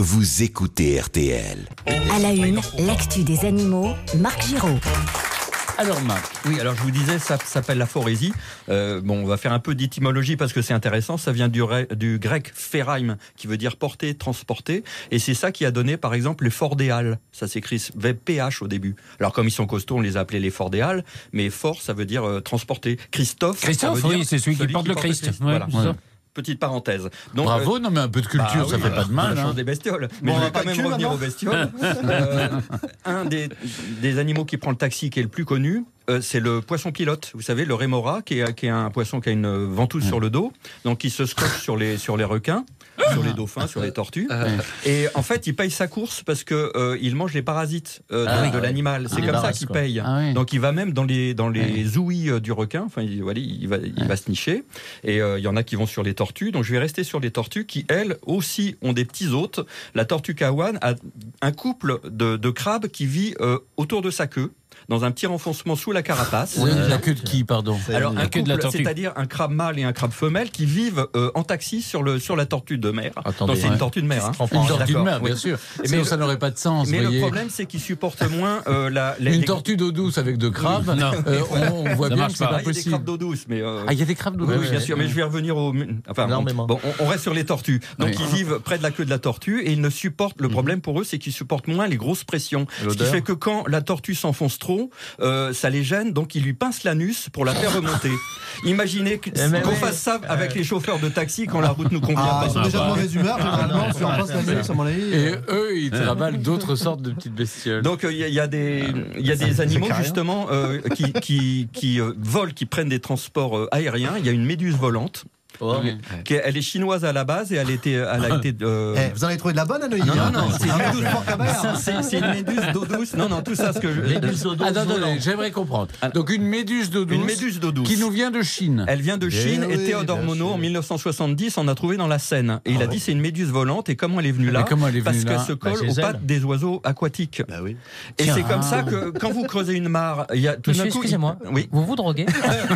Vous écoutez RTL. À la une, l'actu des animaux, Marc Giraud. Alors Marc, oui, alors je vous disais, ça s'appelle la phorésie. On va faire un peu d'étymologie parce que c'est intéressant. Ça vient du grec phéraim, qui veut dire porter, transporter. Et c'est ça qui a donné, par exemple, les fordéales. Ça s'écrit PH au début. Alors comme ils sont costauds, on les a appelés les fordéales. Mais fort, ça veut dire transporter. Christophe, oui, c'est celui qui porte le Christ. Voilà. Ouais. Petite parenthèse. Donc, bravo, non mais un peu de culture, ça fait pas de mal. La chance des bestioles. Mais on va quand même revenir aux bestioles. Un des animaux qui prend le taxi qui est le plus connu, c'est le poisson pilote. Vous savez, le rémora, qui est un poisson qui a une ventouse sur le dos, donc qui se scotche sur les requins, sur les dauphins, sur les tortues. Et en fait, il paye sa course parce que il mange les parasites de l'animal. C'est comme ça qu'il paye. Donc il va même dans les ouïes du requin. Enfin, il va se nicher. Et il y en a qui vont sur les tortues. Donc je vais rester sur les tortues qui, elles aussi, ont des petits hôtes. La tortue kawan a un couple de crabes qui vit autour de sa queue, dans un petit renfoncement sous la carapace. La queue de qui, pardon? Alors un couple, c'est-à-dire un crabe mâle et un crabe femelle qui vivent en taxi sur la tortue de mer. Attendez, donc c'est une tortue de mer. Une tortue de mer, bien sûr. Mais ça n'aurait pas de sens. Mais le problème, c'est qu'ils supportent moins une tortue d'eau douce avec deux crabes. On voit bien que c'est pas possible. Il y a des crabes d'eau douce, mais il y a des crabes d'eau douce. Oui, bien sûr. Mais je vais revenir au. Enfin, on reste sur les tortues. Donc ils vivent près de la queue de la tortue et ils ne supportent. Le problème pour eux, c'est qu'ils supportent moins les grosses pressions. Ce qui fait que quand la tortue s'enfonce trop, ça les gêne, donc ils lui pincent l'anus pour la faire remonter. Imaginez qu'on fasse ça avec les chauffeurs de taxi quand la route nous convient. Ils sont déjà de mauvaise humeur, généralement, si on pince l'anus, à mon avis. Et eux, ils travaillent d'autres sortes de petites bestioles. Donc il y a des animaux justement qui volent, qui prennent des transports aériens. Il y a une méduse volante. Elle est chinoise à la base et elle a été. Vous en avez trouvé de la bonne à Neuilly? Non, c'est une méduse porc-cabert. C'est une méduse d'eau douce. Non, tout ça, ce que je. Méduse d'eau douce. Attendez, j'aimerais comprendre. Donc une méduse d'eau douce. Une méduse d'eau douce. Qui nous vient de Chine. Elle vient de Chine et Théodore Monod en 1970 en a trouvé dans la Seine. Et il a dit c'est une méduse volante. Et comment elle est venue là? Parce qu'elle se colle aux pattes des oiseaux aquatiques. Et c'est comme ça que quand vous creusez une mare, il y a tout d'un coup. Excusez-moi. Oui. Vous vous droguez?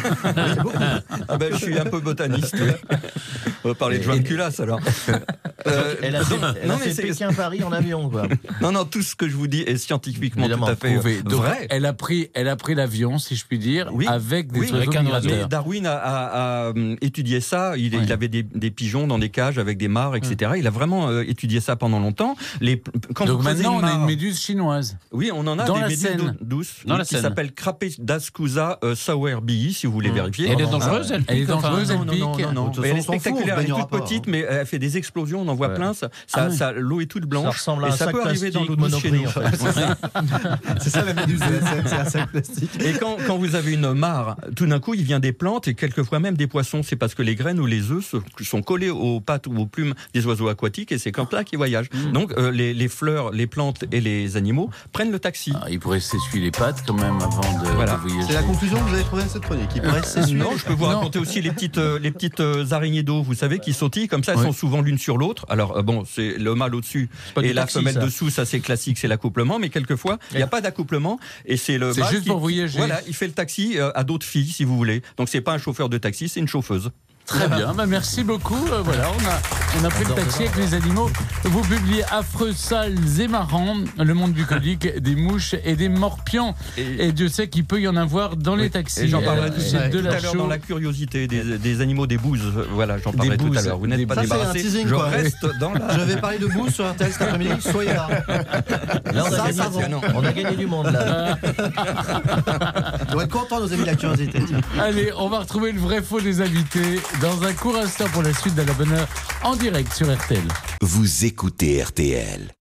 Je suis un peu botaniste. On va parler de Joan Culasse alors. Elle a fait Pékin-Paris en avion, quoi. Non, tout ce que je vous dis est scientifiquement tout à fait vrai. Elle a pris l'avion, si je puis dire, avec des oiseaux migrateurs. Darwin a étudié ça. Il avait des pigeons dans des cages avec des mares, etc. Il a vraiment étudié ça pendant longtemps. Donc maintenant, on a une méduse chinoise. Oui, on en a des méduses douces qui s'appellent Crapedascusa sowerbii, si vous voulez vérifier. Elle est dangereuse, elle pique. Non. Elle est spectaculaire, elle est toute petite, mais elle fait des explosions, on en voit plein. L'eau est toute blanche. Ça ressemble à un et ça sac peut arriver dans l'eau plastique douce chez nous. C'est ça la méduse, c'est un sac plastique. Et quand vous avez une mare, tout d'un coup, il vient des plantes et quelquefois même des poissons. C'est parce que les graines ou les œufs sont collés aux pattes ou aux plumes des oiseaux aquatiques et c'est comme ça qu'ils voyagent. Donc les fleurs, les plantes et les animaux prennent le taxi. Ils pourraient s'essuyer les pattes quand même avant de voyager. C'est la conclusion que vous avez trouvée à cette chronique. Ils pourraient s'essuyer. Non, je peux vous raconter aussi les petites araignées d'eau, vous savez, qui sautillent comme ça, elles sont souvent l'une sur l'autre. Alors c'est le mâle au-dessus et la femelle dessous, ça c'est classique, c'est l'accouplement, mais quelquefois il n'y a pas d'accouplement et c'est le mâle juste pour voyager. Voilà, il fait le taxi à d'autres filles si vous voulez. Donc c'est pas un chauffeur de taxi, c'est une chauffeuse. Très bien, merci beaucoup. Voilà, on a pris le taxi avec les animaux. Vous publiez Affreux, sales et marrants, le monde bucolique, des mouches et des morpions. Et Dieu sait qu'il peut y en avoir dans les taxis. Et j'en parlerai tout à l'heure dans la curiosité des animaux, des bouses. Voilà, j'en parlerai tout à l'heure. Vous n'êtes pas débarrassés. Je reste dans la... Je vais parler de bouses sur RTL cet après-midi. Soyez là. Là, on a gagné du monde, là. On doit être content, nos amis de la curiosité. Allez, on va retrouver le vrai faux des invités dans un court instant pour la suite de la bonne heure en direct sur RTL. Vous écoutez RTL.